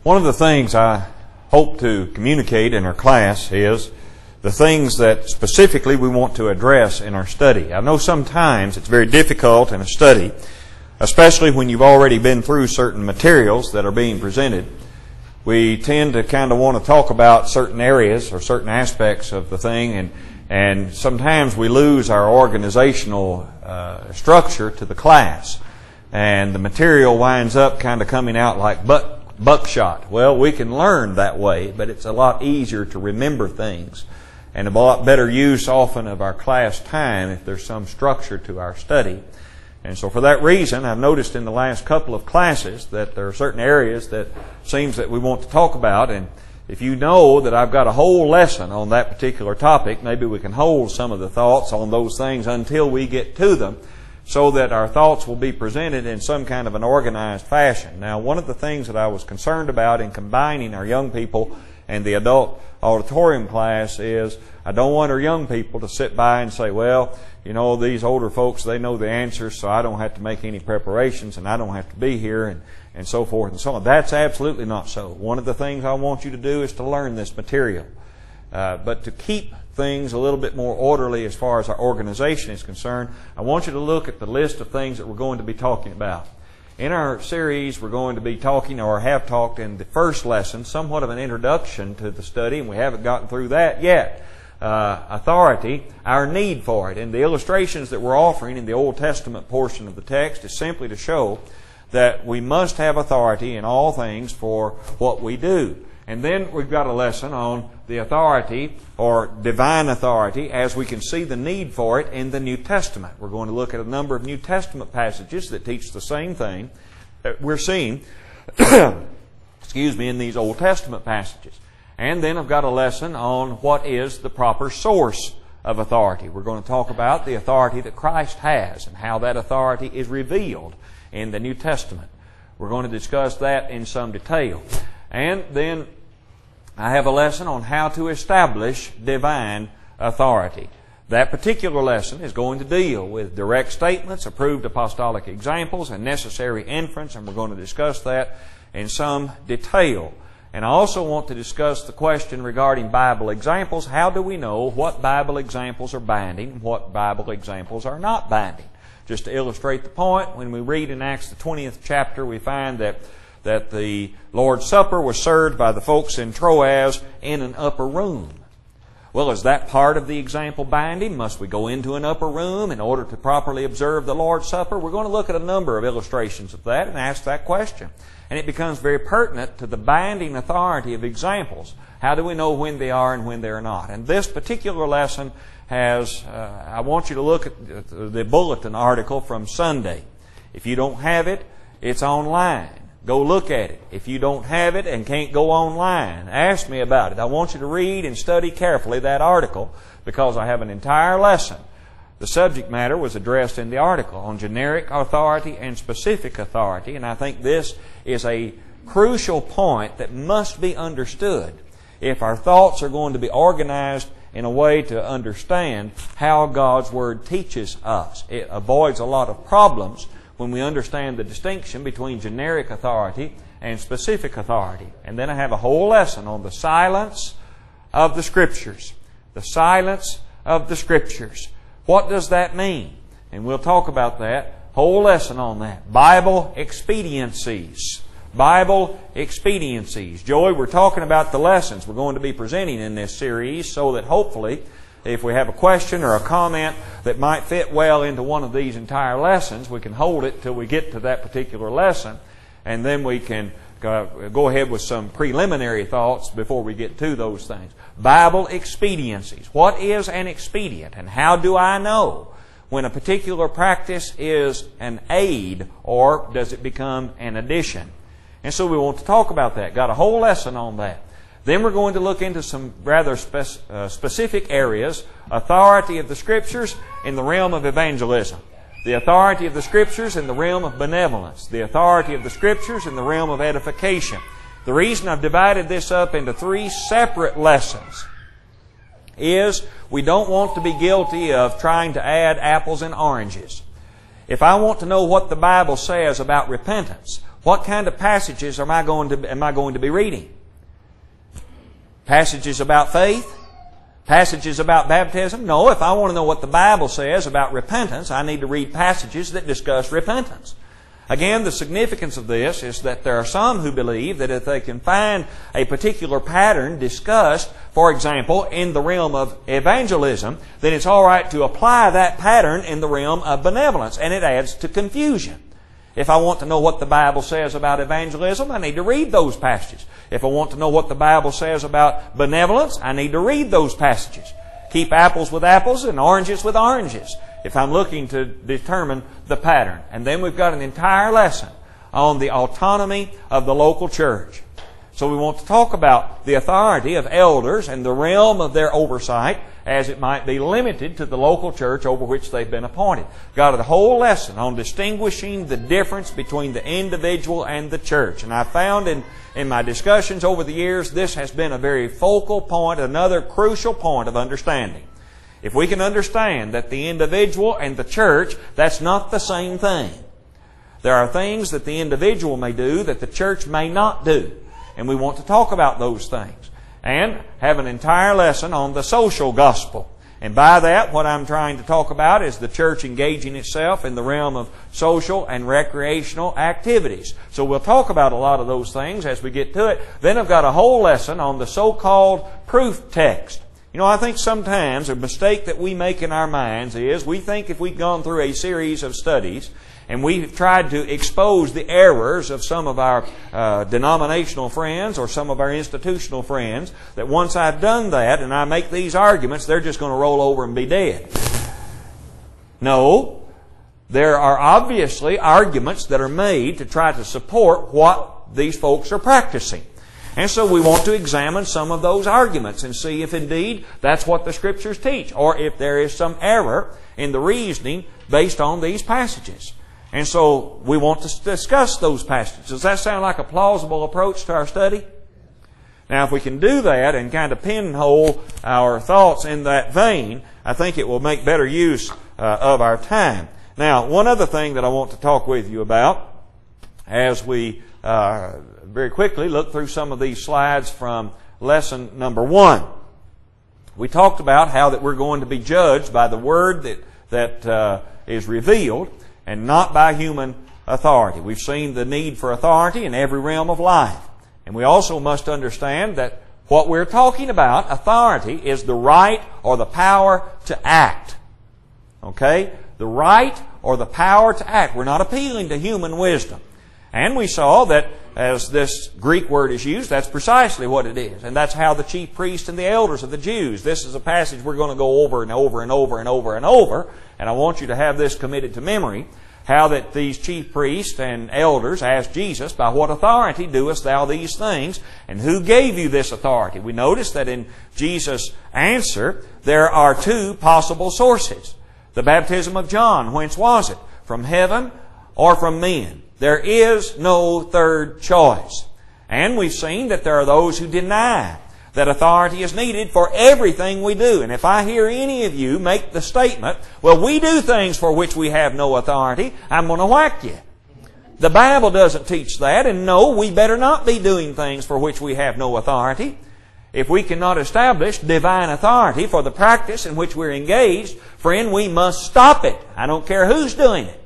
One of the things I hope to communicate in our class is the things that specifically we want to address in our study. I know sometimes it's very difficult in a study, especially when you've already been through certain materials that are being presented. We tend to kind of want to talk about certain areas or certain aspects of the thing, and sometimes we lose our organizational structure to the class, and the material winds up kind of coming out like buckshot. Well, we can learn that way, but it's a lot easier to remember things and a lot better use often of our class time if there's some structure to our study. And so for that reason, I've noticed in the last couple of classes that there are certain areas that seems that we want to talk about, and if you know that I've got a whole lesson on that particular topic, maybe we can hold some of the thoughts on those things until we get to them, so that our thoughts will be presented in some kind of an organized fashion. Now, one of the things that I was concerned about in combining our young people and the adult auditorium class is I don't want our young people to sit by and say, well, you know, these older folks, they know the answers, so I don't have to make any preparations and I don't have to be here and so forth and so on. That's absolutely not so. One of the things I want you to do is to learn this material. But to keep things a little bit more orderly as far as our organization is concerned, I want you to look at the list of things that we're going to be talking about. In our series, we're going to be talking, or have talked in the first lesson, somewhat of an introduction to the study, and we haven't gotten through that yet. Authority, our need for it. And the illustrations that we're offering in the Old Testament portion of the text is simply to show that we must have authority in all things for what we do. And then we've got a lesson on the authority or divine authority as we can see the need for it in the New Testament. We're going to look at a number of New Testament passages that teach the same thing that we're seeing in these Old Testament passages. And then I've got a lesson on what is the proper source of authority. We're going to talk about the authority that Christ has and how that authority is revealed in the New Testament. We're going to discuss that in some detail. And then I have a lesson on how to establish divine authority. That particular lesson is going to deal with direct statements, approved apostolic examples, and necessary inference, and we're going to discuss that in some detail. And I also want to discuss the question regarding Bible examples. How do we know what Bible examples are binding and what Bible examples are not binding? Just to illustrate the point, when we read in Acts the 20th chapter, we find that the Lord's Supper was served by the folks in Troas in an upper room. Well, is that part of the example binding? Must we go into an upper room in order to properly observe the Lord's Supper? We're going to look at a number of illustrations of that and ask that question. And it becomes very pertinent to the binding authority of examples. How do we know when they are and when they're not? And this particular lesson has, I want you to look at the bulletin article from Sunday. If you don't have it, it's online. Go look at it. If you don't have it and can't go online, ask me about it. I want you to read and study carefully that article because I have an entire lesson. The subject matter was addressed in the article on generic authority and specific authority, and I think this is a crucial point that must be understood if our thoughts are going to be organized in a way to understand how God's Word teaches us. It avoids a lot of problems when we understand the distinction between generic authority and specific authority. And then I have a whole lesson on the silence of the Scriptures. The silence of the Scriptures. What does that mean? And we'll talk about that. Whole lesson on that. Bible expediencies. Bible expediencies. Joey, we're talking about the lessons we're going to be presenting in this series so that hopefully if we have a question or a comment that might fit well into one of these entire lessons, we can hold it till we get to that particular lesson, and then we can go ahead with some preliminary thoughts before we get to those things. Bible expediencies. What is an expedient, and how do I know when a particular practice is an aid or does it become an addition? And so we want to talk about that. Got a whole lesson on that. Then we're going to look into some rather specific areas. Authority of the Scriptures in the realm of evangelism. The authority of the Scriptures in the realm of benevolence. The authority of the Scriptures in the realm of edification. The reason I've divided this up into 3 separate lessons is we don't want to be guilty of trying to add apples and oranges. If I want to know what the Bible says about repentance, what kind of passages am I going to be reading? Passages about faith? Passages about baptism? No, if I want to know what the Bible says about repentance, I need to read passages that discuss repentance. Again, the significance of this is that there are some who believe that if they can find a particular pattern discussed, for example, in the realm of evangelism, then it's all right to apply that pattern in the realm of benevolence, and it adds to confusion. If I want to know what the Bible says about evangelism, I need to read those passages. If I want to know what the Bible says about benevolence, I need to read those passages. Keep apples with apples and oranges with oranges, if I'm looking to determine the pattern. And then we've got an entire lesson on the autonomy of the local church. So we want to talk about the authority of elders and the realm of their oversight as it might be limited to the local church over which they've been appointed. Got a whole lesson on distinguishing the difference between the individual and the church. And I found in my discussions over the years, this has been a very focal point, another crucial point of understanding. If we can understand that the individual and the church, that's not the same thing. There are things that the individual may do that the church may not do. And we want to talk about those things. And have an entire lesson on the social gospel. And by that, what I'm trying to talk about is the church engaging itself in the realm of social and recreational activities. So we'll talk about a lot of those things as we get to it. Then I've got a whole lesson on the so-called proof text. You know, I think sometimes a mistake that we make in our minds is we think if we've gone through a series of studies and we've tried to expose the errors of some of our denominational friends or some of our institutional friends, that once I've done that and I make these arguments, they're just going to roll over and be dead. No, there are obviously arguments that are made to try to support what these folks are practicing. And so we want to examine some of those arguments and see if indeed that's what the Scriptures teach, or if there is some error in the reasoning based on these passages. And so we want to discuss those passages. Does that sound like a plausible approach to our study? Now, if we can do that and kind of pinhole our thoughts in that vein, I think it will make better use of our time. Now, one other thing that I want to talk with you about as we very quickly look through some of these slides from lesson number 1. We talked about how that we're going to be judged by the Word that is revealed, and not by human authority. We've seen the need for authority in every realm of life. And we also must understand that what we're talking about, authority, is the right or the power to act. Okay? The right or the power to act. We're not appealing to human wisdom. And we saw that as this Greek word is used, that's precisely what it is. And that's how the chief priests and the elders of the Jews, this is a passage we're going to go over and over and over and over and over. And I want you to have this committed to memory. How that these chief priests and elders asked Jesus, by what authority doest thou these things? And who gave you this authority? We notice that in Jesus' answer, there are two possible sources. The baptism of John, whence was it? From heaven or from men? There is no third choice. And we've seen that there are those who deny that authority is needed for everything we do. And if I hear any of you make the statement, well, we do things for which we have no authority, I'm going to whack you. The Bible doesn't teach that, and no, we better not be doing things for which we have no authority. If we cannot establish divine authority for the practice in which we're engaged, friend, we must stop it. I don't care who's doing it.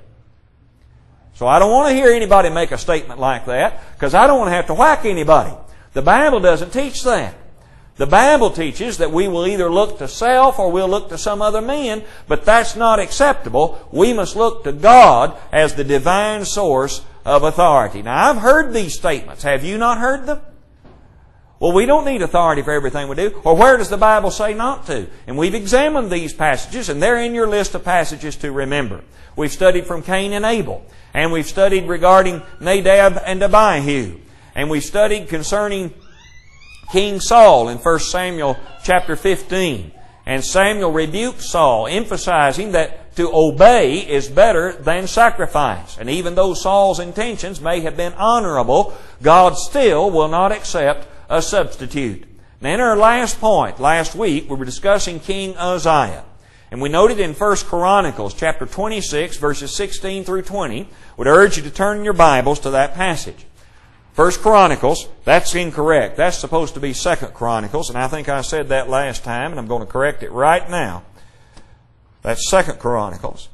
So I don't want to hear anybody make a statement like that, because I don't want to have to whack anybody. The Bible doesn't teach that. The Bible teaches that we will either look to self or we'll look to some other man, but that's not acceptable. We must look to God as the divine source of authority. Now, I've heard these statements. Have you not heard them? Well, we don't need authority for everything we do. Or where does the Bible say not to? And we've examined these passages, and they're in your list of passages to remember. We've studied from Cain and Abel, and we've studied regarding Nadab and Abihu, and we've studied concerning King Saul in 1 Samuel chapter 15. And Samuel rebuked Saul, emphasizing that to obey is better than sacrifice. And even though Saul's intentions may have been honorable, God still will not accept a substitute. Now, in our last point, last week, we were discussing King Uzziah. And we noted in 1 Chronicles chapter 26, verses 16 through 20. Would urge you to turn in your Bibles to that passage. 1 Chronicles, that's incorrect. That's supposed to be 2 Chronicles, and I think I said that last time, and I'm going to correct it right now. That's 2 Chronicles,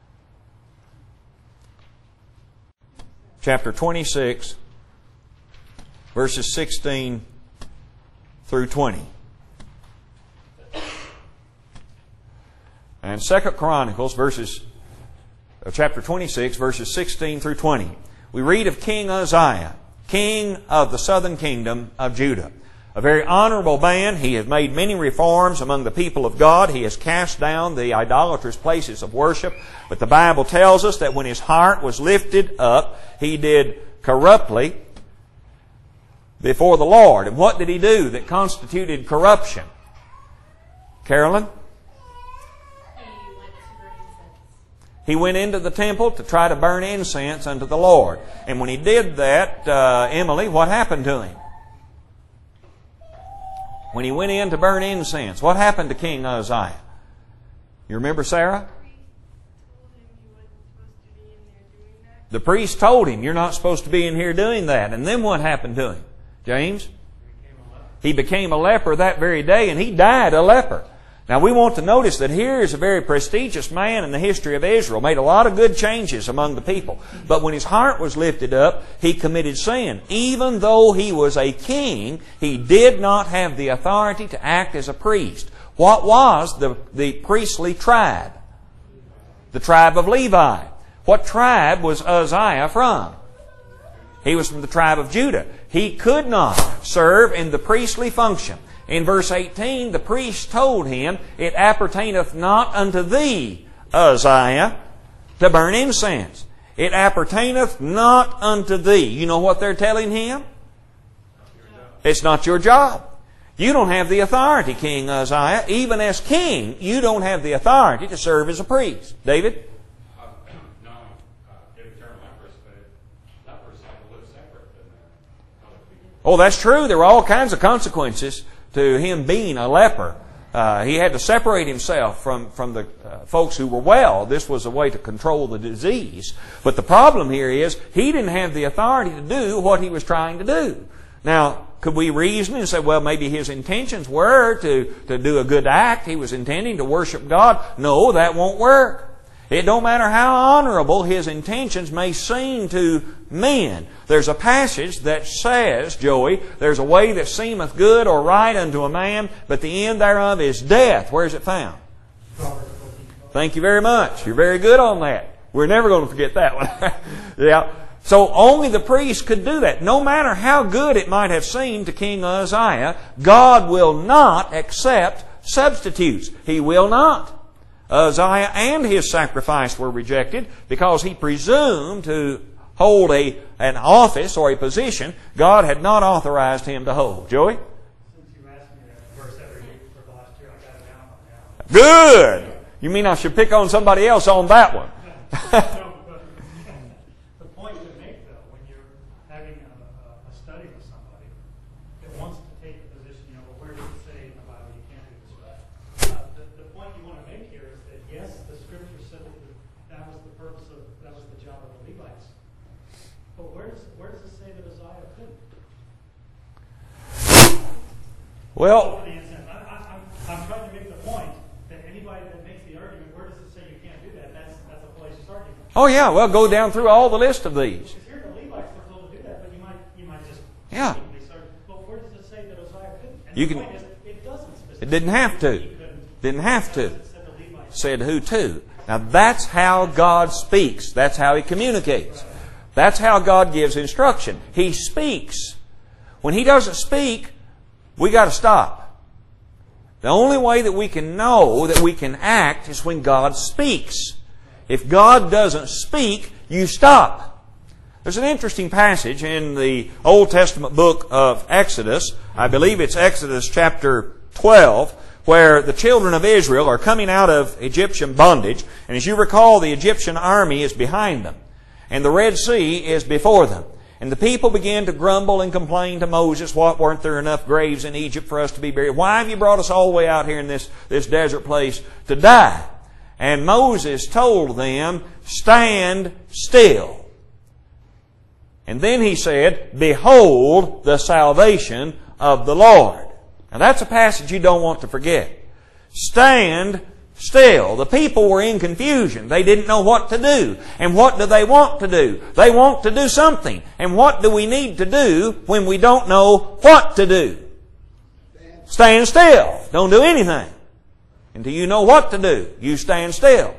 chapter 26, verses 16 through 20. And 2 Chronicles, chapter 26, verses 16 through 20. We read of King Uzziah, king of the southern kingdom of Judah. A very honorable man. He has made many reforms among the people of God. He has cast down the idolatrous places of worship. But the Bible tells us that when his heart was lifted up, he did corruptly before the Lord. And what did he do that constituted corruption? Carolyn? He went into the temple to try to burn incense unto the Lord. And when he did that, Emily, what happened to him? When he went in to burn incense, what happened to King Uzziah? You remember, Sarah? The priest told him, you're not supposed to be in here doing that. And then what happened to him? James? He became a leper that very day, and he died a leper. Now we want to notice that here is a very prestigious man in the history of Israel, made a lot of good changes among the people. But when his heart was lifted up, he committed sin. Even though he was a king, he did not have the authority to act as a priest. What was the priestly tribe? The tribe of Levi. What tribe was Uzziah from? He was from the tribe of Judah. He could not serve in the priestly function. In verse 18, the priest told him, it appertaineth not unto thee, Uzziah, to burn incense. It appertaineth not unto thee. You know what they're telling him? It's not your job. You don't have the authority, King Uzziah. Even as king, you don't have the authority to serve as a priest. David? Oh, that's true. There were all kinds of consequences to him being a leper. He had to separate himself from the folks who were well. This was a way to control the disease. But the problem here is he didn't have the authority to do what he was trying to do. Now, could we reason and say, well, maybe his intentions were to do a good act. He was intending to worship God. No, that won't work. It don't matter how honorable his intentions may seem to men. There's a passage that says, Joey, there's a way that seemeth good or right unto a man, but the end thereof is death. Where is it found? Thank you very much. You're very good on that. We're never going to forget that one. Yeah. So only the priest could do that. No matter how good it might have seemed to King Uzziah, God will not accept substitutes. He will not. Uzziah and his sacrifice were rejected because he presumed to hold an office or a position God had not authorized him to hold. Joey? Since you asked me that verse every week for the last year, I got it down on now. Good! You mean I should pick on somebody else on that one? No, but the point to make, though, when you're having a study with somebody that wants to take a position, well, where does it say in the Bible you can't do this, right? The point you want to make here is that, yes, the Scripture said that was the purpose of, that was the job of the Levites. But where does it say that Uzziah couldn't? Well, I'm trying to make the point that anybody that makes the argument, where does it say you can't do that? That's a fallacious argument. oh yeah, well go down through all the list of these. Because here the Levites were told to do that, but you might just Yeah. But where does it say that Uzziah couldn't? And You the can- point is, it doesn't specifically. It didn't have to. He couldn't. Didn't have to. It said the Levites. Said who to. Now that's how God speaks. That's how He communicates. That's how God gives instruction. He speaks. When He doesn't speak, we got to stop. The only way that we can know that we can act is when God speaks. If God doesn't speak, you stop. There's an interesting passage in the Old Testament book of Exodus. I believe it's Exodus chapter 12, where the children of Israel are coming out of Egyptian bondage. And as you recall, the Egyptian army is behind them. And the Red Sea is before them. And the people began to grumble and complain to Moses, "What, weren't there enough graves in Egypt for us to be buried? Why have you brought us all the way out here in this desert place to die?" And Moses told them, "Stand still." And then he said, "Behold the salvation of the Lord." Now that's a passage you don't want to forget. Stand still. The people were in confusion. They didn't know what to do. And what do they want to do? They want to do something. And what do we need to do when we don't know what to do? Stand still. Don't do anything until you know what to do. You stand still.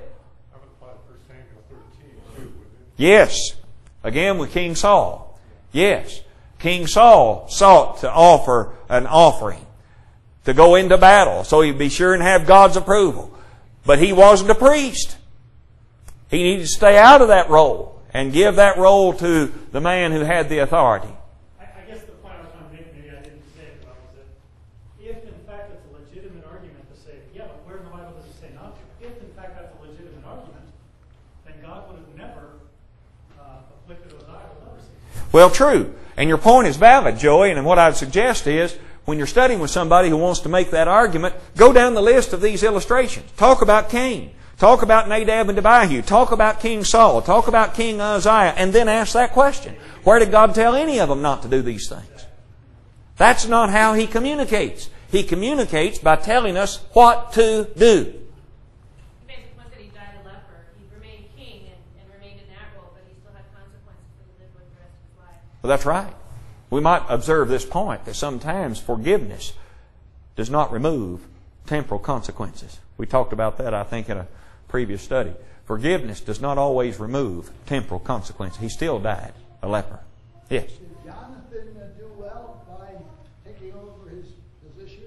Yes. Again with King Saul. Yes. King Saul sought to offer an offering to go into battle so he'd be sure and have God's approval. But he wasn't a priest. He needed to stay out of that role and give that role to the man who had the authority. I guess the point I was trying to make, maybe I didn't say it well, is that if in fact it's a legitimate argument to say, yeah, but where in the Bible does it say not to? If in fact that's a legitimate argument, then God would have never afflicted Uzziah with leprosy. Well, true. And your point is valid, Joey, and what I'd suggest is, when you're studying with somebody who wants to make that argument, go down the list of these illustrations. Talk about Cain. Talk about Nadab and Abihu. Talk about King Saul. Talk about King Uzziah. And then ask that question. Where did God tell any of them not to do these things? That's not how He communicates. He communicates by telling us what to do. Once that he died a leper, he remained king and remained in that role, but he still had consequences for the rest of his life. Well, that's right. We might observe this point that sometimes forgiveness does not remove temporal consequences. We talked about that, I think, in a previous study. Forgiveness does not always remove temporal consequences. He still died a leper. Yes? Did Jonathan do well by taking over his position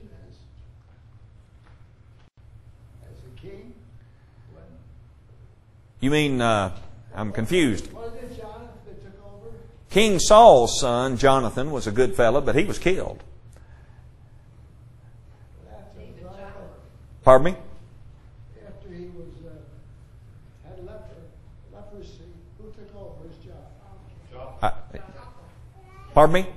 as a king? You mean, I'm confused. Wasn't it Jonathan that took over? King Saul's son, Jonathan, was a good fellow, but he was killed. Pardon me? After he was had leprosy, who took over his job? Pardon me?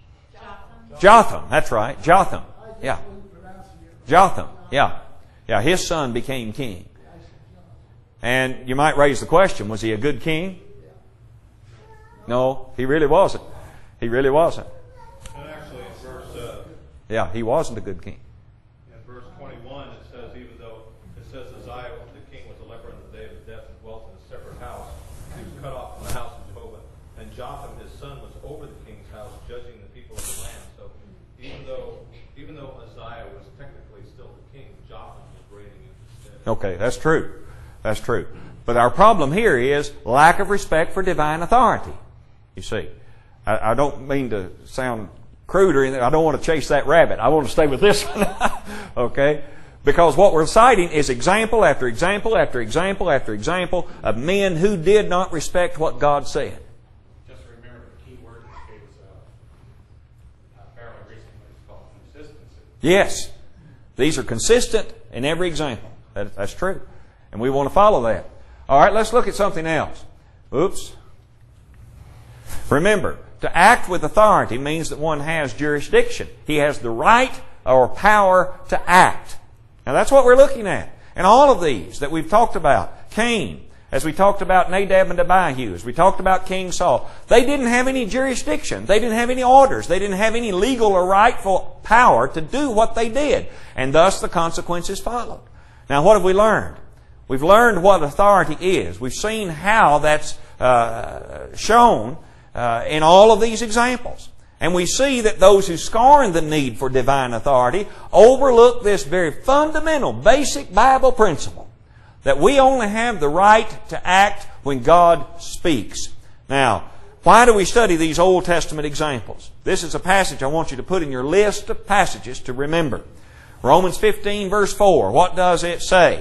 Jotham. That's right. Jotham. Yeah. Jotham. Yeah. Yeah. His son became king. And you might raise the question, was he a good king? No, he really wasn't. He really wasn't. And actually, in verse Yeah, he wasn't a good king. in verse 21, it says, even though it says Uzziah the king was a leper in the day of his death and dwelt in a separate house, he was cut off from the house of Jehovah. And Jotham his son was over the king's house, judging the people of the land. So even though Uzziah was technically still the king, Jotham was reigning in his stead. Okay, that's true. That's true. But our problem here is lack of respect for divine authority. You see, I don't mean to sound crude or anything. I don't want to chase that rabbit. I want to stay with this one. Okay? Because what we're citing is example after example after example after example of men who did not respect what God said. Just remember the key word that case fairly recently is called consistency. Yes. These are consistent in every example. That's true. And we want to follow that. All right, let's look at something else. Oops. Remember, to act with authority means that one has jurisdiction. He has the right or power to act. Now that's what we're looking at. And all of these that we've talked about, Cain, as we talked about Nadab and Abihu, as we talked about King Saul, they didn't have any jurisdiction. They didn't have any orders. They didn't have any legal or rightful power to do what they did. And thus the consequences followed. Now what have we learned? We've learned what authority is. We've seen how that's shown in all of these examples. And we see that those who scorn the need for divine authority overlook this very fundamental, basic Bible principle that we only have the right to act when God speaks. Now, why do we study these Old Testament examples? This is a passage I want you to put in your list of passages to remember. Romans 15 verse 4. What does it say?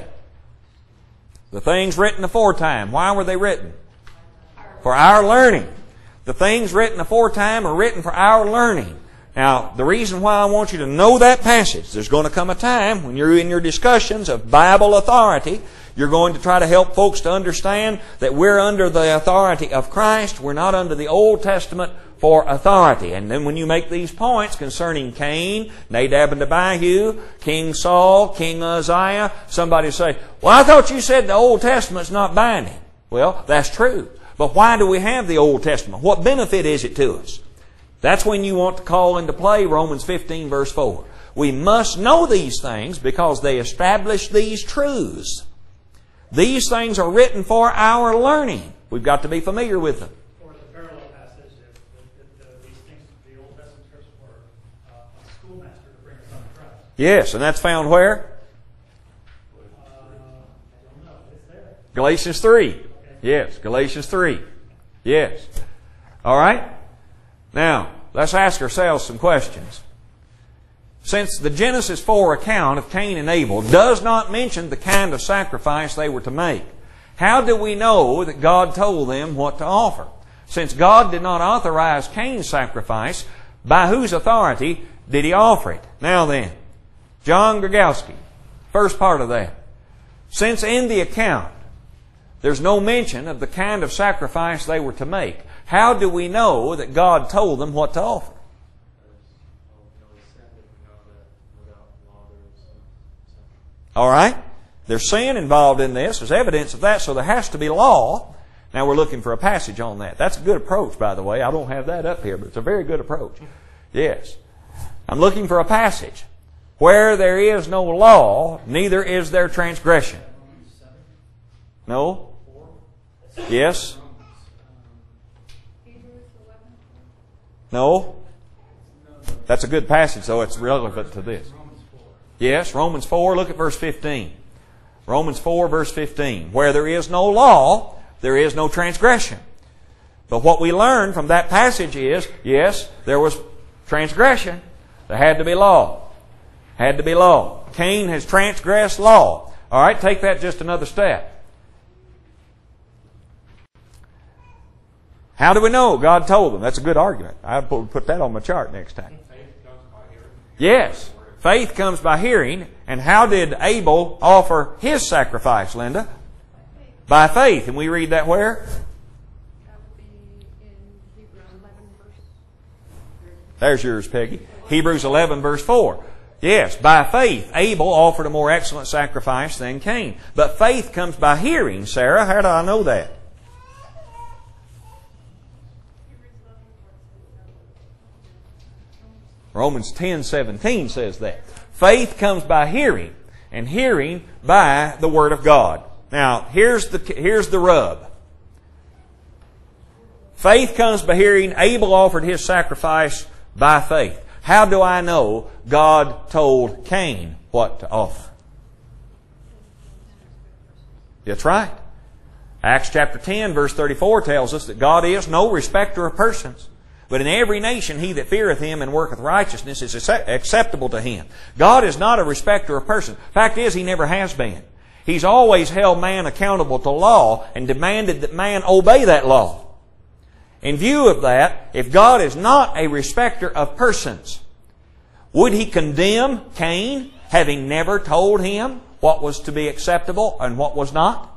The things written aforetime. Why were they written? For our learning. The things written aforetime are written for our learning. Now, the reason why I want you to know that passage, there's going to come a time when you're in your discussions of Bible authority, You're going to try to help folks to understand that we're under the authority of Christ. We're not under the Old Testament for authority. And then when you make these points concerning Cain, Nadab and Abihu, King Saul, King Uzziah, somebody say, well, I thought you said the Old Testament's not binding. Well, that's true. But why do we have the Old Testament? What benefit is it to us? That's when you want to call into play Romans 15 verse 4. We must know these things because they establish these truths. These things are written for our learning. We've got to be familiar with them. Or the parallel passage, these things, the Old Testament scriptures were a schoolmaster to bring us on Christ. Yes, and that's found where? I don't know. It's there. Galatians 3. Yes, Galatians 3. Yes. All right? Now, let's ask ourselves some questions. Since the Genesis 4 account of Cain and Abel does not mention the kind of sacrifice they were to make, how do we know that God told them what to offer? Since God did not authorize Cain's sacrifice, by whose authority did He offer it? Now then, John Grigowski, first part of that. Since in the account there's no mention of the kind of sacrifice they were to make, how do we know that God told them what to offer? All right? There's sin involved in this. There's evidence of that, so there has to be law. Now we're looking for a passage on that. That's a good approach, by the way. I don't have that up here, but it's a very good approach. Yes. I'm looking for a passage. Where there is no law, neither is there transgression. No? Yes? No? That's a good passage, though. It's relevant to this. Yes, Romans 4, look at verse 15. Romans 4, verse 15. Where there is no law, there is no transgression. But what we learn from that passage is, yes, there was transgression. There had to be law. Had to be law. Cain has transgressed law. All right, take that just another step. How do we know God told them? That's a good argument. I'll put that on my chart next time. Yes. Faith comes by hearing. And how did Abel offer his sacrifice, Linda? By faith. And we read that where? That would be in Hebrews 11 verse 3. There's yours, Peggy. Hebrews 11 verse 4. Yes, by faith, Abel offered a more excellent sacrifice than Cain. But faith comes by hearing, Sarah. How do I know that? Romans 10:17 says that. Faith comes by hearing, and hearing by the Word of God. Now, here's the rub. Faith comes by hearing. Abel offered his sacrifice by faith. How do I know God told Cain what to offer? That's right. Acts chapter 10, verse 34 tells us that God is no respecter of persons. But in every nation he that feareth Him and worketh righteousness is acceptable to Him. God is not a respecter of persons. Fact is, He never has been. He's always held man accountable to law and demanded that man obey that law. In view of that, if God is not a respecter of persons, would He condemn Cain, having never told him what was to be acceptable and what was not?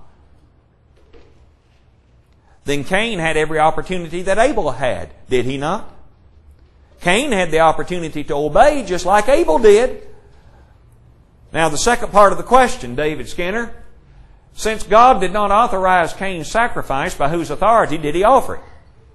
Then Cain had every opportunity that Abel had, did he not? Cain had the opportunity to obey just like Abel did. Now the second part of the question, David Skinner. Since God did not authorize Cain's sacrifice, by whose authority did He offer it?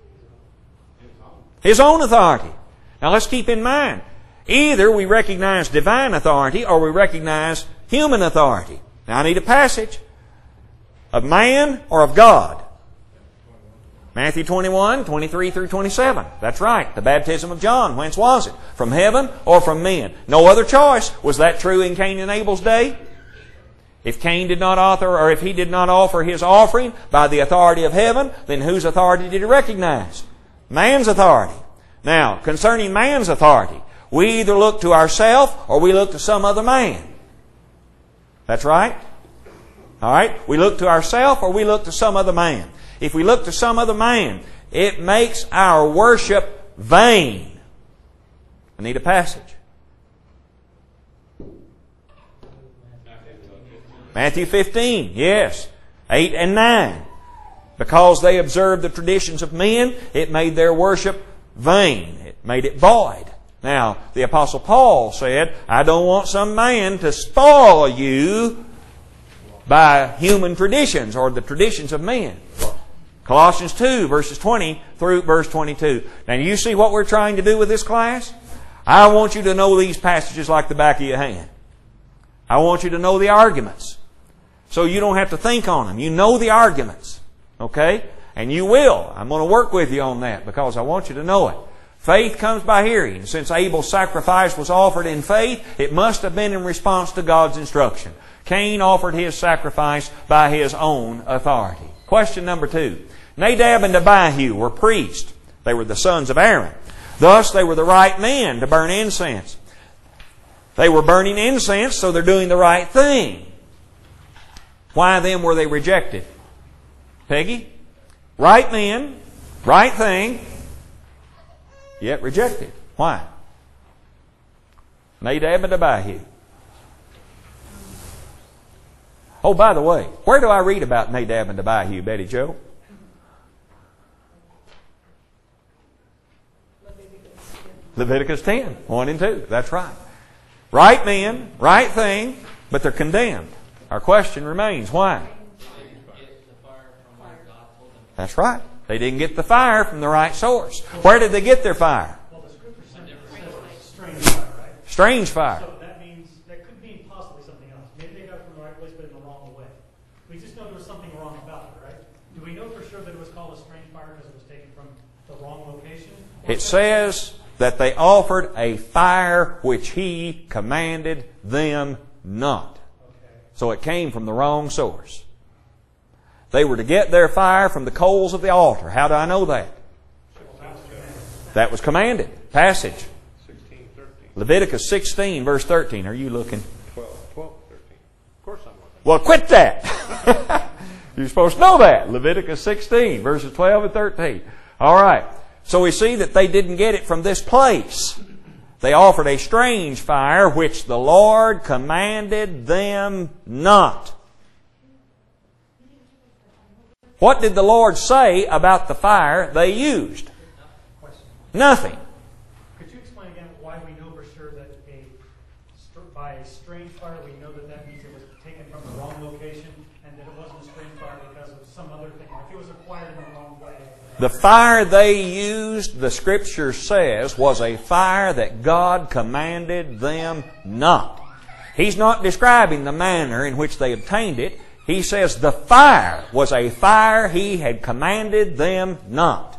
His own authority. Now let's keep in mind, either we recognize divine authority or we recognize human authority. Now I need a passage of man or of God. Matthew 21, 23 through 27. That's right. The baptism of John. Whence was it? From heaven or from men? No other choice. Was that true in Cain and Abel's day? If Cain did not if he did not offer his offering by the authority of heaven, then whose authority did he recognize? Man's authority. Now, concerning man's authority, we either look to ourselves or we look to some other man. That's right. All right? We look to ourselves or we look to some other man. If we look to some other man, it makes our worship vain. I need a passage. Matthew 15, yes. 8 and 9. Because they observed the traditions of men, it made their worship vain. It made it void. Now, the Apostle Paul said, I don't want some man to spoil you by human traditions or the traditions of men. Colossians 2, verses 20 through verse 22. Now, you see what we're trying to do with this class? I want you to know these passages like the back of your hand. I want you to know the arguments. So you don't have to think on them. You know the arguments. Okay? And you will. I'm going to work with you on that because I want you to know it. Faith comes by hearing. Since Abel's sacrifice was offered in faith, it must have been in response to God's instruction. Cain offered his sacrifice by his own authority. Question number 2. Nadab and Abihu were priests. They were the sons of Aaron. Thus, they were the right men to burn incense. They were burning incense, so they're doing the right thing. Why then were they rejected? Peggy? Right men, right thing, yet rejected. Why? Nadab and Abihu. Oh, by the way, where do I read about Nadab and Abihu, Betty Jo? Leviticus 10, 1 and 2. That's right. Right men, right thing, but they're condemned. Our question remains, why? That's right. They didn't get the fire from the right source. Where did they get their fire? Well, the Scripture says strange fire, right? Strange fire. So that means that could mean possibly something else. Maybe they got it from the right place, but in the wrong way. We just know there was something wrong about it, right? Do we know for sure that it was called a strange fire because it was taken from the wrong location? It says that they offered a fire which He commanded them not. Okay. So it came from the wrong source. They were to get their fire from the coals of the altar. How do I know that? That was commanded. Passage. 16, 13. Leviticus 16, verse 13. Are you looking? 12, 13. Of course I'm looking. Well, quit that. You're supposed to know that. Leviticus 16, verses 12 and 13. All right. So we see that they didn't get it from this place. They offered a strange fire which the Lord commanded them not. What did the Lord say about the fire they used? Nothing. Could you explain again why we know for sure that by a strange fire we know that means it was taken from the wrong location and that it wasn't a strange fire because of some other thing, like it was acquired in the wrong way? The fire they used, the Scripture says, was a fire that God commanded them not. He's not describing the manner in which they obtained it. He says the fire was a fire He had commanded them not.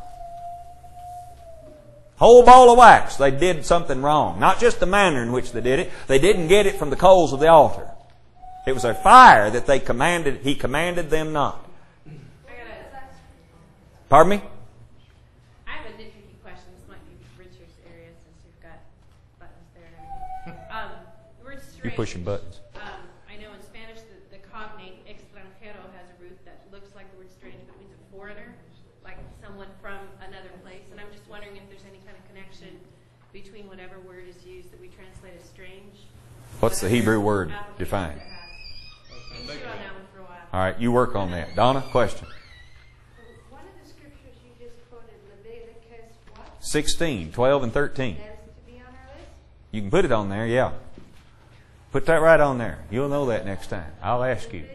Whole ball of wax, they did something wrong. Not just the manner in which they did it. They didn't get it from the coals of the altar. It was a fire that He commanded them not. Pardon me? I have a nitpicky question. This might be Richard's area since you've got buttons there and everything. The word strange. You're pushing buttons. I know in Spanish the cognate extranjero has a root that looks like the word strange, but it means a foreigner, like someone from another place. And I'm just wondering if there's any kind of connection between whatever word is used that we translate as strange. What's the Hebrew word defined? You can chew on that one for a while. All right, you work on that. Donna, question. 16, 12, and 13. You can put it on there, yeah. Put that right on there. You'll know that next time. I'll ask you.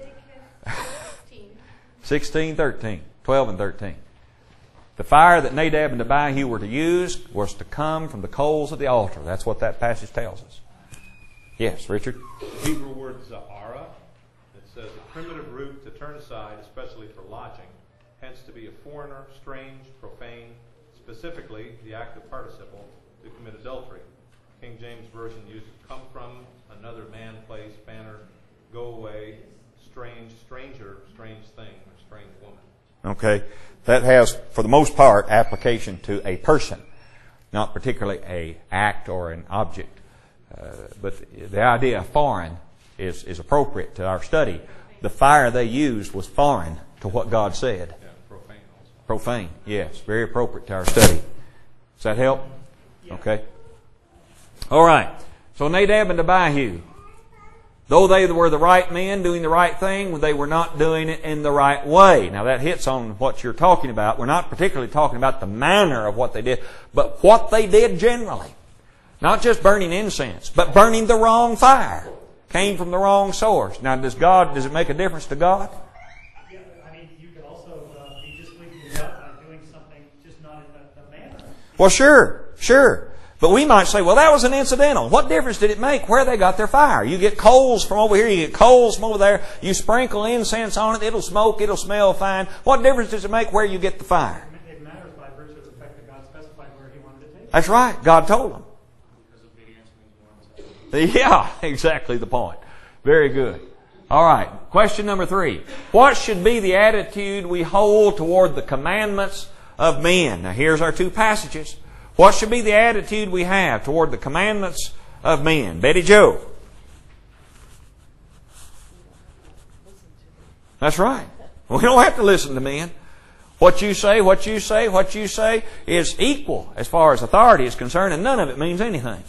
16, 13, 12, and 13. The fire that Nadab and Abihu were to use was to come from the coals of the altar. That's what that passage tells us. Yes, Richard? The Hebrew word za'ara, it says a primitive root to turn aside, especially for lodging, hence to be a foreigner, strange, profane, specifically the active participle to commit adultery. King James Version uses come from, another man, place, banner, go away, strange, stranger, strange thing, or strange woman. Okay. That has, for the most part, application to a person, not particularly an act or an object. But the idea of foreign is appropriate to our study. The fire they used was foreign to what God said. Yeah, profane also. Profane, yes. Very appropriate to our study. Does that help? Yeah. Okay. All right. So Nadab and Abihu, Though they were the right men doing the right thing, they were not doing it in the right way. Now that hits on what you're talking about. We're not particularly talking about the manner of what they did, but what they did generally. Not just burning incense, but burning the wrong fire. Came from the wrong source. Now does it make a difference to God? Yeah, I mean, you could also be displeasing to God by doing something just not in the manner. Well, sure. But we might say, well, that was an incidental. What difference did it make where they got their fire? You get coals from over here, you get coals from over there, you sprinkle incense on it, it'll smoke, it'll smell fine. What difference does it make where you get the fire? It matters by virtue of the fact that God specified where He wanted to take it. That's right. God told them. Because obedience means more than sacrifice. Yeah, exactly the point. Very good. All right. Question number 3. What should be the attitude we hold toward the commandments of men? Now here's our 2 passages. What should be the attitude we have toward the commandments of men? Betty Jo. That's right. We don't have to listen to men. What you say is equal as far as authority is concerned, and none of it means anything.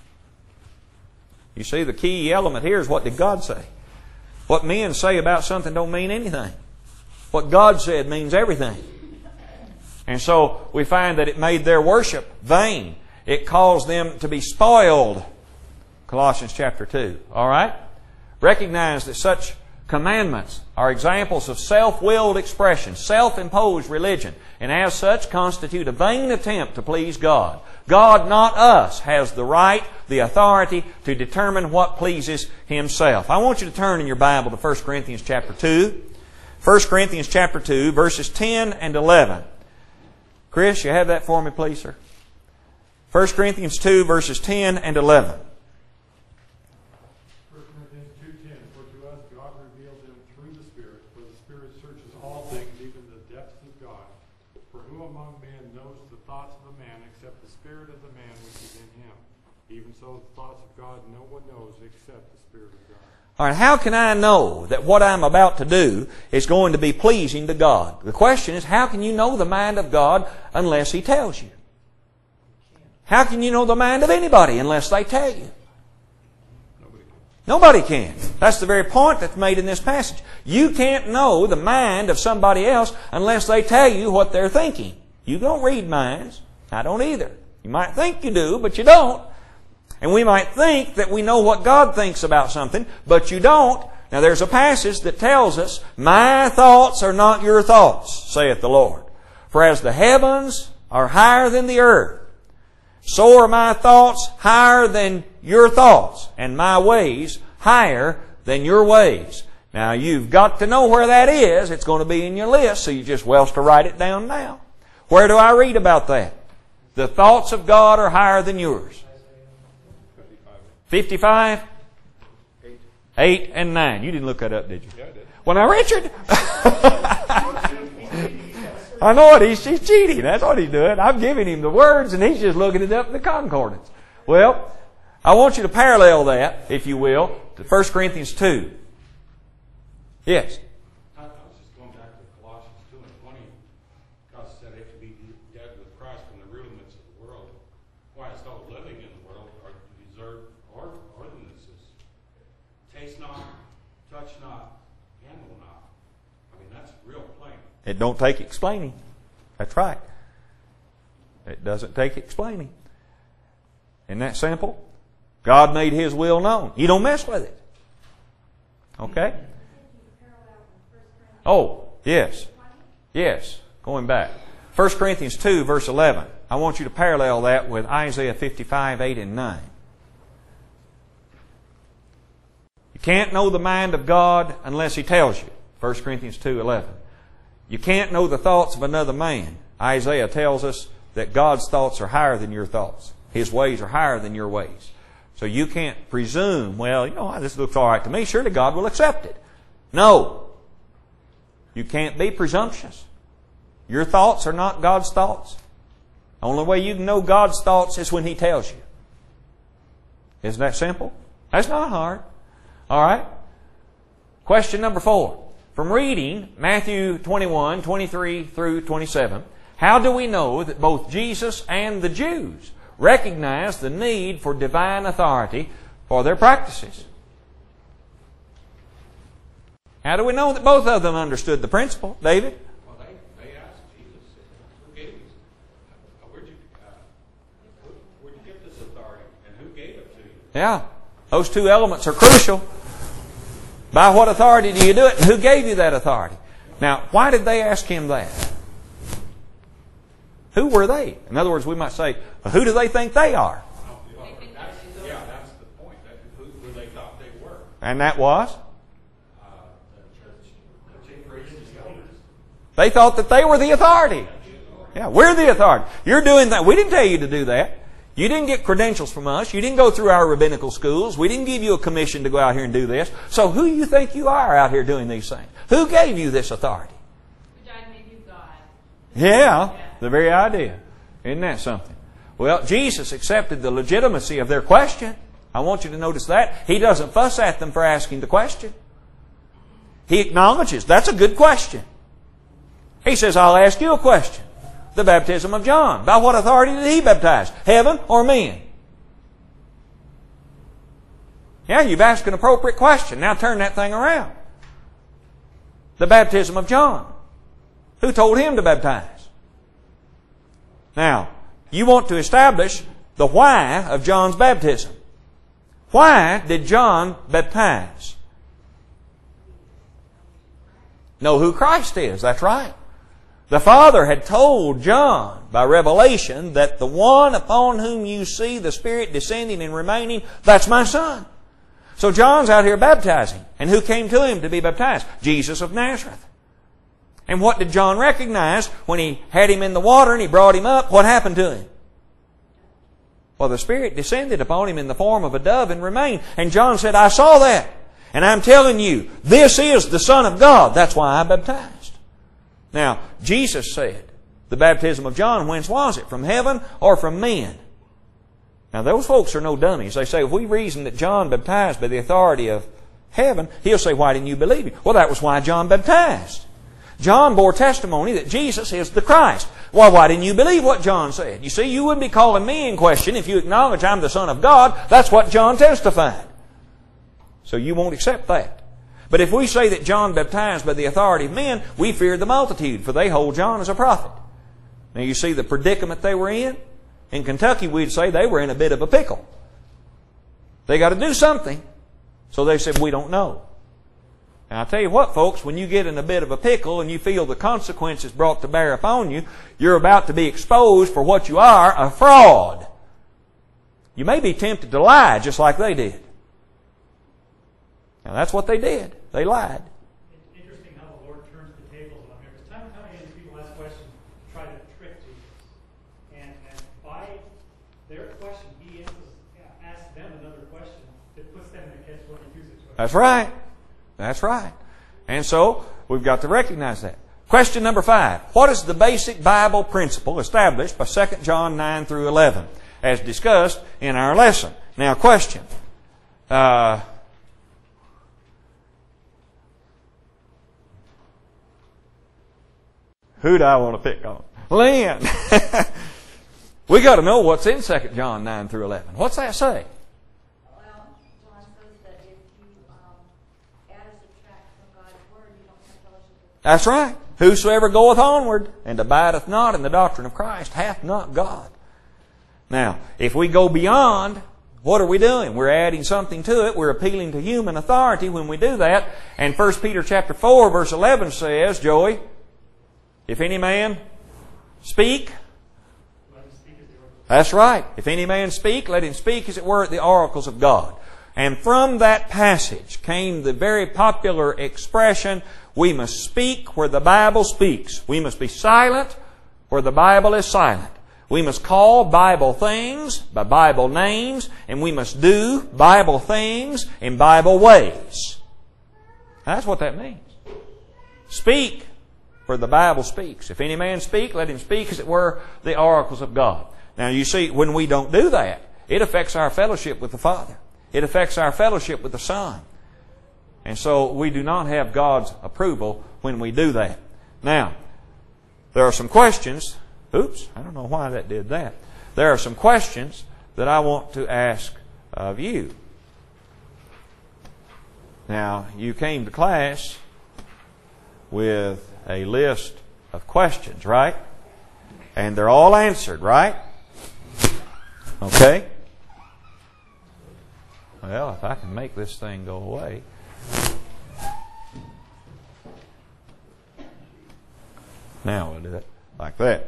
You see, the key element here is, what did God say? What men say about something don't mean anything. What God said means everything. And so we find that it made their worship vain. It caused them to be spoiled. Colossians chapter 2. All right? Recognize that such commandments are examples of self-willed expression, self-imposed religion, and as such constitute a vain attempt to please God. God, not us, has the right, the authority to determine what pleases Himself. I want you to turn in your Bible to 1 Corinthians chapter 2. 1 Corinthians chapter 2, verses 10 and 11. Chris, you have that for me, please, sir? 1 Corinthians 2, verses 10 and 11. 1 Corinthians 2:10, for to us God revealed them through the Spirit, for the Spirit searches all things, even the depths of God. For who among men knows the thoughts of a man except the spirit of the man which is in him? Even so the thoughts of God no one knows except the Spirit of God. All right, how can I know that what I'm about to do is going to be pleasing to God? The question is, how can you know the mind of God unless He tells you? How can you know the mind of anybody unless they tell you? Nobody can. That's the very point that's made in this passage. You can't know the mind of somebody else unless they tell you what they're thinking. You don't read minds. I don't either. You might think you do, but you don't. And we might think that we know what God thinks about something, but you don't. Now there's a passage that tells us, my thoughts are not your thoughts, saith the Lord. For as the heavens are higher than the earth, so are my thoughts higher than your thoughts, and my ways higher than your ways. Now you've got to know where that is. It's going to be in your list, so you just well to write it down now. Where do I read about that? The thoughts of God are higher than yours. 55? 8 and 9. You didn't look that up, did you? Yeah, I did. Well, now, Richard. I know it. He's cheating. That's what he's doing. I'm giving him the words, and he's just looking it up in the concordance. Well, I want you to parallel that, if you will, to 1 Corinthians 2. Yes. I was just going back to Colossians 2 and 20. God said, if you be dead with Christ from the rudiments of the world, why as though living in the world are to deserve ordinances. Taste not, touch not, handle not. I mean, that's real plain. It don't take explaining. That's right. It doesn't take explaining. Isn't that simple? God made His will known. You don't mess with it. Okay? Oh, yes. Yes. Going back. 1 Corinthians 2, verse 11. I want you to parallel that with Isaiah 55, 8 and 9. You can't know the mind of God unless He tells you. 1 Corinthians 2, 11. You can't know the thoughts of another man. Isaiah tells us that God's thoughts are higher than your thoughts. His ways are higher than your ways. So you can't presume, well, you know, this looks all right to me. Surely God will accept it. No. You can't be presumptuous. Your thoughts are not God's thoughts. The only way you can know God's thoughts is when He tells you. Isn't that simple? That's not hard. All right. Question number 4. From reading Matthew 21, 23 through 27, how do we know that both Jesus and the Jews recognize the need for divine authority for their practices? How do we know that both of them understood the principle, David? Well, they asked Jesus, who gave you, where'd you get this authority, and who gave it to you? Yeah. Those two elements are crucial. By what authority do you do it, and who gave you that authority? Now, why did they ask him that? Who were they? In other words, we might say, well, who do they think they are? That's the point. Who they thought they were. And that was? The chief priests and elders. They thought that they were the authority. Yeah, we're the authority. You're doing that. We didn't tell you to do that. You didn't get credentials from us. You didn't go through our rabbinical schools. We didn't give you a commission to go out here and do this. So who do you think you are out here doing these things? Who gave you this authority? Which I made you God. Yeah, the very idea. Isn't that something? Well, Jesus accepted the legitimacy of their question. I want you to notice that. He doesn't fuss at them for asking the question. He acknowledges, that's a good question. He says, I'll ask you a question. The baptism of John. By what authority did he baptize? Heaven or men? Yeah, you've asked an appropriate question. Now turn that thing around. The baptism of John. Who told him to baptize? Now, you want to establish the why of John's baptism. Why did John baptize? Know who Christ is. That's right. The Father had told John by revelation that the one upon whom you see the Spirit descending and remaining, that's my Son. So John's out here baptizing. And who came to him to be baptized? Jesus of Nazareth. And what did John recognize when he had him in the water and he brought him up? What happened to him? Well, the Spirit descended upon him in the form of a dove and remained. And John said, I saw that. And I'm telling you, this is the Son of God. That's why I baptized. Now, Jesus said, the baptism of John, whence was it? From heaven or from men? Now, those folks are no dummies. They say, if we reason that John baptized by the authority of heaven, he'll say, why didn't you believe him? Well, that was why John baptized. John bore testimony that Jesus is the Christ. Well, why didn't you believe what John said? You see, you wouldn't be calling me in question if you acknowledge I'm the Son of God. That's what John testified. So you won't accept that. But if we say that John baptized by the authority of men, we fear the multitude, for they hold John as a prophet. Now you see the predicament they were in? In Kentucky, we'd say they were in a bit of a pickle. They got to do something. So they said, we don't know. Now I tell you what, folks, when you get in a bit of a pickle and you feel the consequences brought to bear upon you, you're about to be exposed for what you are, a fraud. You may be tempted to lie just like they did. Now that's what they did. They lied. It's interesting how the Lord turns the tables on here. Because time and time again, people ask questions to try to trick Jesus. And by their question, he asks them another question that puts them in a catch-22 situation. That's right. That's right. And so, we've got to recognize that. Question number 5. What is the basic Bible principle established by 2 John 9 through 11, as discussed in our lesson? Now, question. Who do I want to pick on? Lynn. We got to know what's in 2 John 9 through 11. What's that say? Well, John says that if you add or subtract from God's word, you don't have fellowship with God. That's right. Whosoever goeth onward and abideth not in the doctrine of Christ hath not God. Now, if we go beyond, what are we doing? We're adding something to it. We're appealing to human authority when we do that. And 1 Peter chapter 4 verse 11 says, Joey, if any man speak, that's right. If any man speak, let him speak as it were the oracles of God. And from that passage came the very popular expression, we must speak where the Bible speaks. We must be silent where the Bible is silent. We must call Bible things by Bible names, and we must do Bible things in Bible ways. That's what that means. Speak where the Bible speaks. If any man speak, let him speak as it were the oracles of God. Now you see, when we don't do that, it affects our fellowship with the Father. It affects our fellowship with the Son. And so we do not have God's approval when we do that. Now, there are some questions. Oops, I don't know why that did that. There are some questions that I want to ask of you. Now, you came to class with a list of questions, right? And they're all answered, right? Okay? Well, if I can make this thing go away. Now we'll do it like that.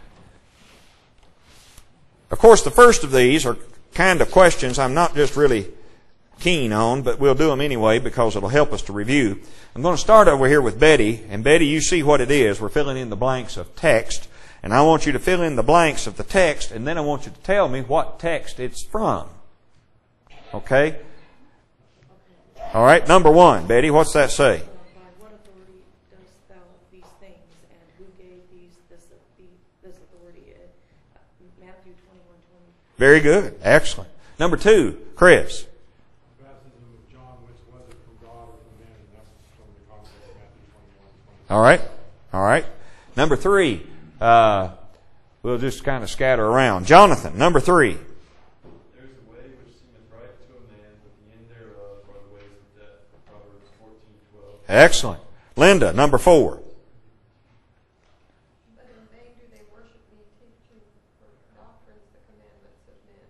Of course, the first of these are kind of questions I'm not just really keen on, but we'll do them anyway because it'll help us to review. I'm going to start over here with Betty. And Betty, you see what it is. We're filling in the blanks of text. And I want you to fill in the blanks of the text, and then I want you to tell me what text it's from. Okay? All right, number 1. Betty, what's that say? By what authority dost thou these things, and who gave this authority? Matthew 21:20. Very good. Excellent. Number 2, Chris. The baptism of John, which was it from God or from man? And that's from the context of Matthew 21:20. All right. All right. Number 3. We'll just kind of scatter around. Jonathan, number 3. There's a way which seemeth right to a man, but the end thereof are the ways of death. Proverbs 14:12. Excellent. Linda, number 4. But in vain do they worship me, teaching for doctrines the commandments of men.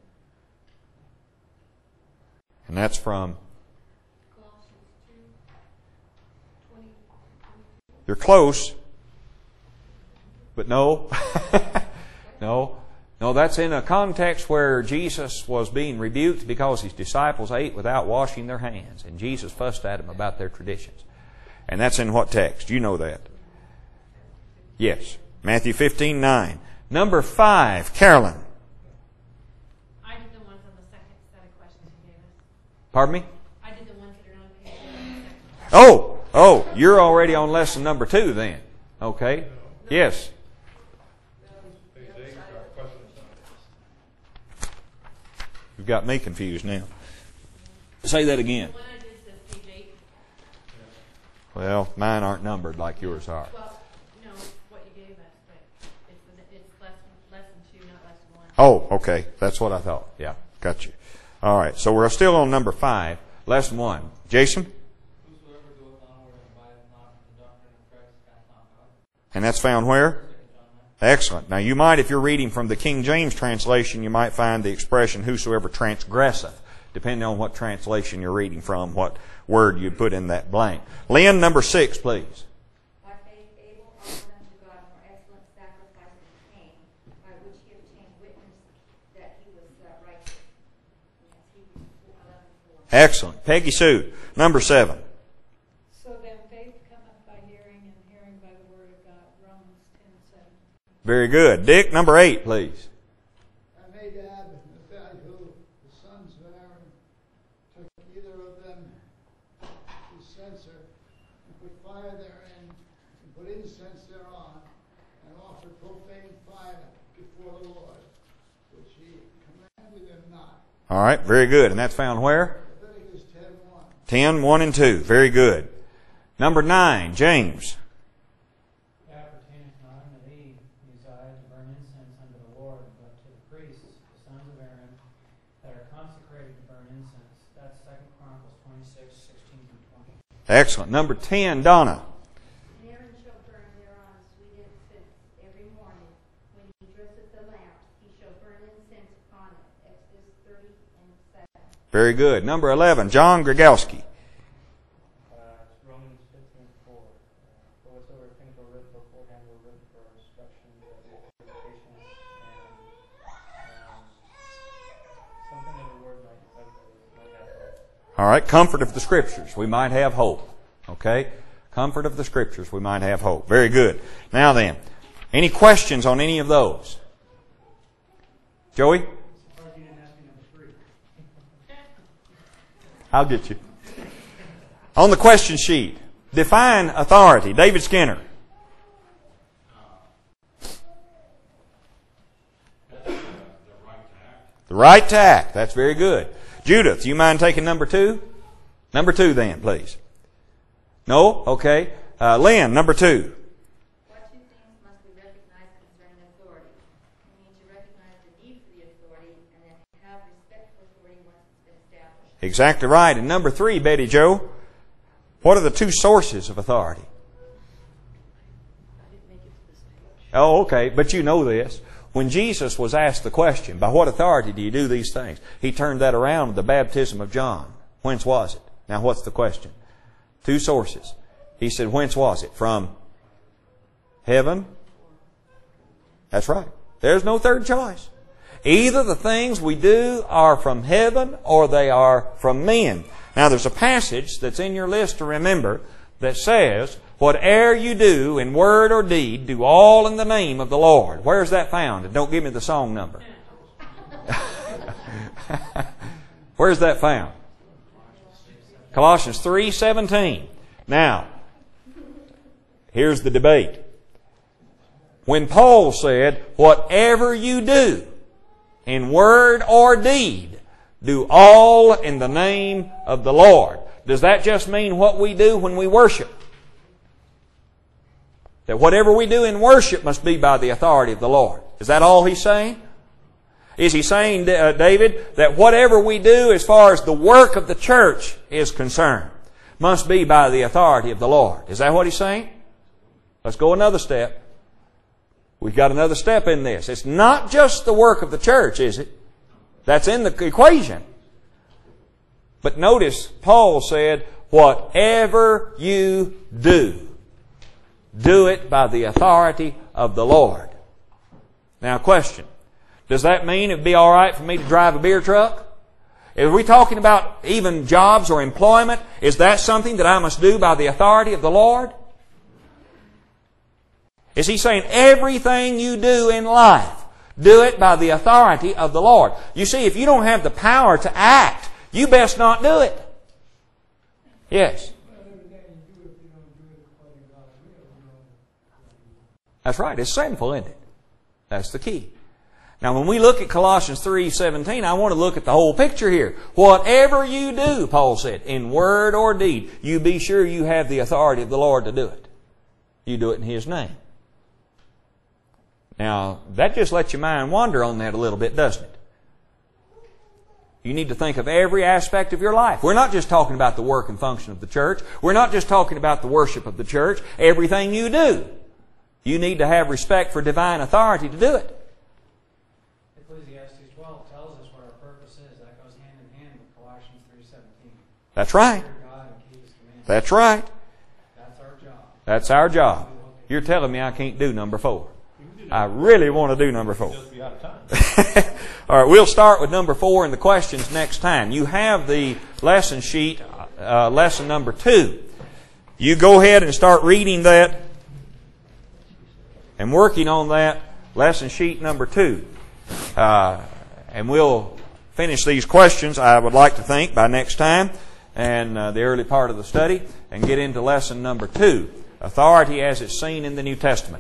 And that's from? Colossians 2:20. You're close. But no. No, that's in a context where Jesus was being rebuked because his disciples ate without washing their hands. And Jesus fussed at them about their traditions. And that's in what text? You know that. Yes. Matthew 15:9. Number 5, Carolyn. I did the ones on the second set of questions you gave us. Pardon me? I did the ones that are on page 1. Oh, you're already on lesson number 2 then. Okay. Yes. You've got me confused now. Say that again. The one I did says page 8. Well, mine aren't numbered like yours are. Well, no, it's what you gave us, but it's lesson 2, not lesson 1. Oh, okay. That's what I thought. Yeah, got you. All right. So we're still on number 5, lesson 1. Jason? Whosoever doeth not word and abideth not in the doctrine of Christ hath not God. And that's found where? Excellent. Now you might, if you're reading from the King James translation, you might find the expression whosoever transgresseth, depending on what translation you're reading from, what word you put in that blank. Lynn, number 6, please. By faith Abel offered unto God more excellent sacrifice than Cain, by which he obtained witness that he was righteous. And that's Hebrews 11:4. Excellent. Peggy Sue, number 7. So then faith cometh by hearing, and hearing by the word of God. Romans 10:7. Very good. Dick, number 8, please. And Nadab and Abihu, the sons of Aaron, took either of them his censer, and put fire therein, and put incense thereon, and offered profane fire before the Lord, which he commanded them not. All right, very good. And that's found where? Leviticus 10:1. 10, 1 and 2. Very good. Number 9, James. That pertaineth not unto thee, Uzziah, to burn incense unto the Lord, but to the priests, the sons of Aaron, that are consecrated to burn incense. That's 2 Chronicles 26:16-20. Excellent. Number 10, Donna. And Aaron shall burn thereon sweet incense every morning. When he dresseth the lamp, he shall burn incense upon it. Exodus 30:7. Very good. Number 11, John Grigowski. It's Romans 15:4. For whatsoever things were written beforehand were written for our instruction, that we have patience, and something of the word might have hope. All right, comfort of the Scriptures. We might have hope. Okay? Comfort of the Scriptures. We might have hope. Very good. Now then, any questions on any of those? Joey? Surprised you didn't ask me number 3. I'll get you. On the question sheet, define authority. David Skinner. The right to act. That's very good. Judith, you mind taking number 2? Number 2 then, please. No? Okay. Lynn, number 2. What two things must we recognize concerning authority? We need to recognize the need for the authority, and then have respect for authority once it's been established. Exactly right. And number 3, Betty Jo. What are the 2 sources of authority? Oh, okay, but you know this. When Jesus was asked the question, by what authority do you do these things? He turned that around with the baptism of John. Whence was it? Now what's the question? Two sources. He said, whence was it? From heaven? That's right. There's no third choice. Either the things we do are from heaven or they are from men. Now there's a passage that's in your list to remember that says, whatever you do in word or deed, do all in the name of the Lord. Where's that found? And don't give me the song number. Where's that found? Colossians 3:17. Now, here's the debate. When Paul said, whatever you do in word or deed, do all in the name of the Lord. Does that just mean what we do when we worship? That whatever we do in worship must be by the authority of the Lord. Is that all he's saying? Is he saying, David, that whatever we do as far as the work of the church is concerned must be by the authority of the Lord? Is that what he's saying? Let's go another step. We've got another step in this. It's not just the work of the church, is it? That's in the equation. But notice, Paul said, whatever you do, do it by the authority of the Lord. Now, question. Does that mean it would be all right for me to drive a beer truck? Are we talking about even jobs or employment? Is that something that I must do by the authority of the Lord? Is he saying everything you do in life, do it by the authority of the Lord? You see, if you don't have the power to act, you best not do it. Yes. That's right. It's sinful, isn't it? That's the key. Now, when we look at Colossians 3:17, I want to look at the whole picture here. Whatever you do, Paul said, in word or deed, you be sure you have the authority of the Lord to do it. You do it in His name. Now, that just lets your mind wander on that a little bit, doesn't it? You need to think of every aspect of your life. We're not just talking about the work and function of the church. We're not just talking about the worship of the church. Everything you do, you need to have respect for divine authority to do it. Ecclesiastes 12 tells us what our purpose is. That goes hand in hand with Colossians 3:17. That's right. God and keep His commandments. That's right. That's our job. That's our job. You're telling me I can't do number 4. I really want to do number 4. Just be out of time. All right, we'll start with number 4 and the questions next time. You have the lesson sheet, lesson number 2. You go ahead and start reading that and working on that, lesson sheet number 2. And we'll finish these questions, I would like to think, by next time and the early part of the study and get into lesson number 2, authority as it's seen in the New Testament.